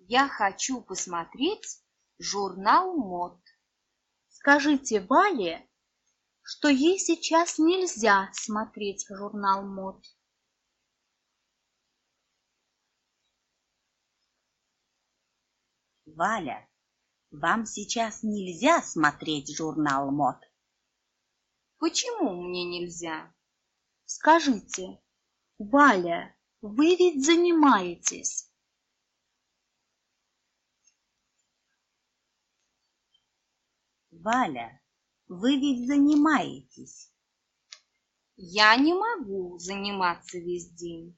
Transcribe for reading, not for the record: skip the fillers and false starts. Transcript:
Я хочу посмотреть журнал мод. Скажите Вале, что ей сейчас нельзя смотреть журнал мод. Валя, вам сейчас нельзя смотреть журнал мод. Почему мне нельзя? Скажите, Валя, вы ведь занимаетесь. Валя, вы ведь занимаетесь. Я не могу заниматься весь день.